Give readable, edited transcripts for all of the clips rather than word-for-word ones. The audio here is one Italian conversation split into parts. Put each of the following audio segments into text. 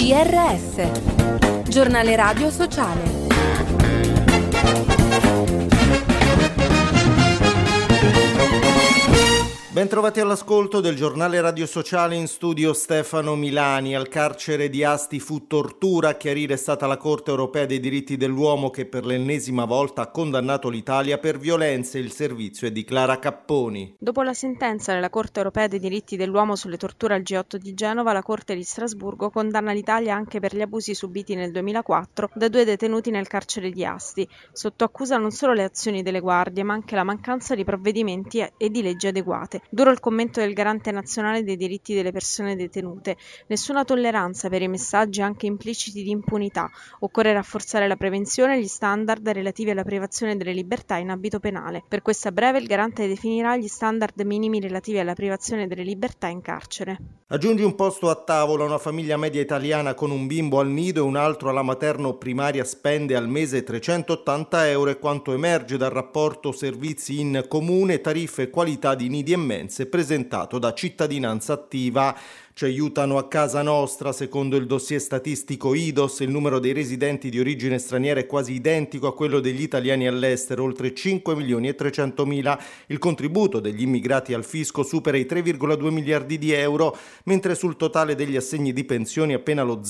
GRS, Giornale Radio Sociale. Bentrovati all'ascolto del Giornale Radio Sociale, in studio Stefano Milani. Al carcere di Asti fu tortura, a chiarire è stata la Corte Europea dei Diritti dell'Uomo che per l'ennesima volta ha condannato l'Italia per violenze. Il servizio è di Clara Capponi. Dopo la sentenza della Corte Europea dei Diritti dell'Uomo sulle torture al G8 di Genova, la Corte di Strasburgo condanna l'Italia anche per gli abusi subiti nel 2004 da 2 detenuti nel carcere di Asti. Sotto accusa non solo le azioni delle guardie, ma anche la mancanza di provvedimenti e di leggi adeguate. Duro il commento del Garante nazionale dei diritti delle persone detenute. Nessuna tolleranza per i messaggi anche impliciti di impunità. Occorre rafforzare la prevenzione e gli standard relativi alla privazione delle libertà in ambito penale. Per questa breve il Garante definirà gli standard minimi relativi alla privazione delle libertà in carcere. Aggiungi un posto a tavola. Una famiglia media italiana con un bimbo al nido e un altro alla materno primaria spende al mese 380 euro, è quanto emerge dal rapporto Servizi in Comune, tariffe e qualità di nidi e mense presentato da Cittadinanza Attiva. Ci aiutano a casa nostra. Secondo il dossier statistico IDOS, il numero dei residenti di origine straniera è quasi identico a quello degli italiani all'estero, oltre 5.300.000. Il contributo degli immigrati al fisco supera i 3,2 miliardi di euro, mentre sul totale degli assegni di pensioni appena lo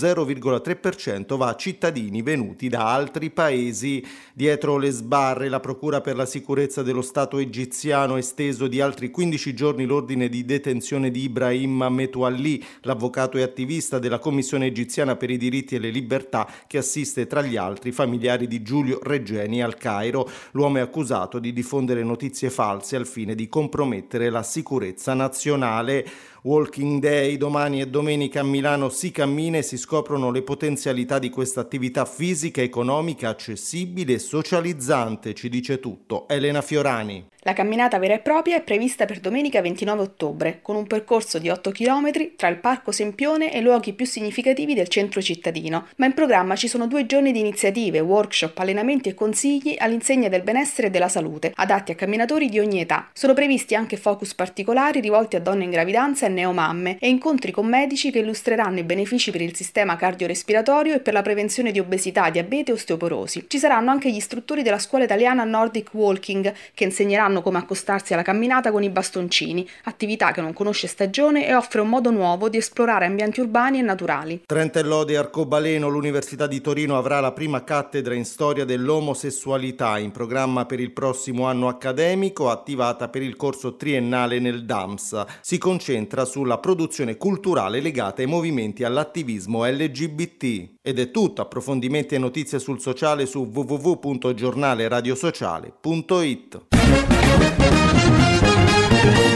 0,3% va a cittadini venuti da altri paesi. Dietro le sbarre, la Procura per la sicurezza dello Stato egiziano ha esteso di altri 15 giorni l'ordine di detenzione di Ibrahim Metoualli, l'avvocato e attivista della Commissione egiziana per i diritti e le libertà che assiste tra gli altri familiari di Giulio Regeni al Cairo. L'uomo è accusato di diffondere notizie false al fine di compromettere la sicurezza nazionale. Walking Day, domani e domenica a Milano si cammina e si scoprono le potenzialità di questa attività fisica, economica, accessibile e socializzante. Ci dice tutto Elena Fiorani. La camminata vera e propria è prevista per domenica 29 ottobre, con un percorso di 8 km tra il Parco Sempione e i luoghi più significativi del centro cittadino. Ma in programma ci sono 2 giorni di iniziative, workshop, allenamenti e consigli all'insegna del benessere e della salute, adatti a camminatori di ogni età. Sono previsti anche focus particolari rivolti a donne in gravidanza e neomamme e incontri con medici che illustreranno i benefici per il sistema cardiorespiratorio e per la prevenzione di obesità, diabete e osteoporosi. Ci saranno anche gli istruttori della scuola italiana Nordic Walking che insegneranno come accostarsi alla camminata con i bastoncini, attività che non conosce stagione e offre un modo nuovo di esplorare ambienti urbani e naturali. Trenta e lode Arcobaleno, l'Università di Torino avrà la prima cattedra in storia dell'omosessualità in programma per il prossimo anno accademico, attivata per il corso triennale nel DAMS. Si concentra sulla produzione culturale legata ai movimenti all'attivismo LGBT. Ed è tutto. Approfondimenti e notizie sul sociale su www.giornaleradiosociale.it.